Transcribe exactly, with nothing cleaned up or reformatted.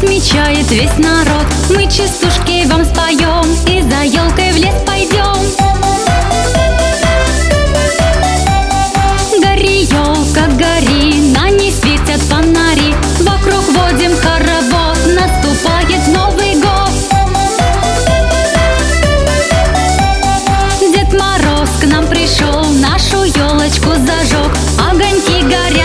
отмечает весь народ. Мы частушки вам споем и за елкой в лес пойдем. Гори, елка, гори, на ней светят фонари. Вокруг водим хоровод, наступает Новый год. Дед Мороз к нам пришел, нашу елочку зажег. Огоньки горят